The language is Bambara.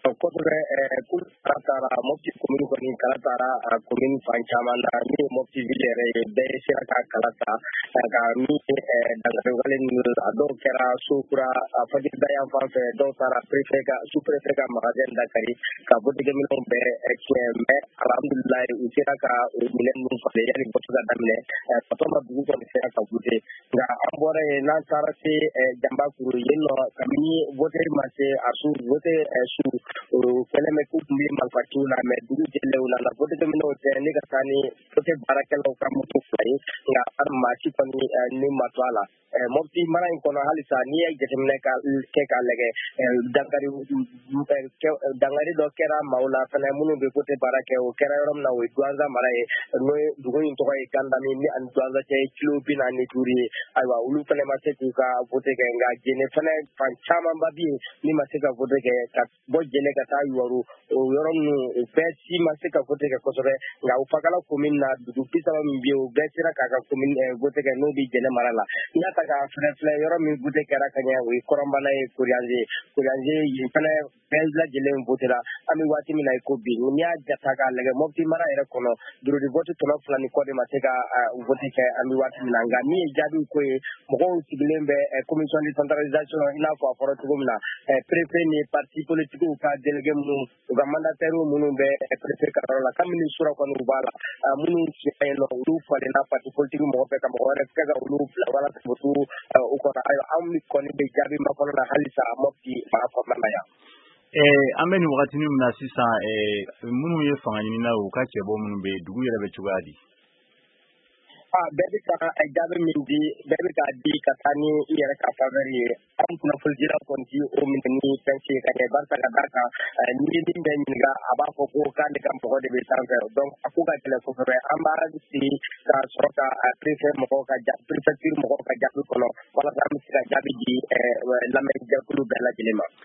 kosɛbɛ kul taara mopti commune kɔni kala taara commune fan caman na min mopti ville yɛrɛ ye bɛɛ sera ka kala ta ka min dangare wale ninnu a dɔw kɛra sokura fajida yan fan fɛ dɔw taara sous-préfet ka magasin dakari ka boutique minɛnw bɛɛ tiɲɛ mais alhamdulilayi u sera ka minɛn ninnu falen yanni vote ka daminɛ patron ma dugu kɔni sera ka vote nka an bɔra yen n'an taara se Janbakuru yen nɔ kabini vote ma se a su vote su kɛlen bɛ k'u tun bɛ marifa ciw la mais dugu jɛlen u nana vote minɛnw tɛ ne ka taa ni vote baarakɛlaw ka moto fila ye nka maa si kɔni ne ma to a la Mopti mara in kɔnɔ halisa n'i ye jateminɛ kɛ k'a lajɛ dangari dɔ kɛra maaw la fana minnu bɛ vote baara kɛ o kɛra yɔrɔ min na o ye Douanza mara ye n'o ye dugu in tɔgɔ ye Gandami ni ani Douanza cɛ ye kilo 45 ye ayiwa olu fana ma se k'u ka vote kɛ nka Jɛnɛ fana fan camanba bɛ yen min ma se ka vote kɛ ka bɔ Jɛnɛ ka taa Yuwaru o yɔrɔ ninnu o bɛɛ si ma se ka vote kɛ kosɛbɛ nka o Fakala commune na dugu 30 min bɛ yen o bɛɛ sera k'a ka commune vote kɛ n'o bɛ Jɛnɛ mara la n'i y'a ta k'a filɛ yɔrɔ min vote kɛra ka ɲɛ o ye Kɔrɔnbana ye Koriyanze yen fana bɛɛ lajɛlen votera an bɛ waati min na i ko bi n'i y'a jata k'a lajɛ Mopti mara yɛrɛ kɔnɔ bureau de vote tɔnɔ 2 ni kɔ de ma se ka vote kɛ an bɛ waati min na nka min ye jaabiw ko ye mɔgɔw sigilen bɛ commission de centralisation i n'a fɔ a fɔra cogo min na préfet ni parti politiques ka délégué minnu u ka mandataires minnu bɛ préfet ka yɔrɔ la kabini sura kɔni u b'a la minnu sigira yen nɔ olu falenna parti politique mɔgɔ fɛ ka mɔgɔ wɛrɛ kɛ ka olu bila walasa u kɔnɔ ayiwa anw kɔni bɛ jaabi makɔnɔ na halisa Mopti mara kɔnɔna na yan. An bɛ nin wagati min na sisan minnu ye fanga ɲinina u ka cɛbɔ minnu bɛ dugu yɛrɛ bɛ cogoya di? Bɛɛ bɛ ka jaabi min di bɛɛ bɛ k'a di ka taa ni i yɛrɛ ka faveur ye an kunnafonidilaw kɔni ti o minɛ ni fɛn si ye ka ɲɛ barisa ka d'a kan ni min bɛ ɲininka a b'a fɔ ko k'ale ka mɔgɔ de bɛ sanfɛ donc a ko ka gɛlɛn kosɛbɛ an b'a sigi ka sɔrɔ ka préfecture mɔgɔw ka jaabi kɔnɔ walasa an bɛ se ka jaabi di lamɛnjɛkulu bɛɛ lajɛlen ma.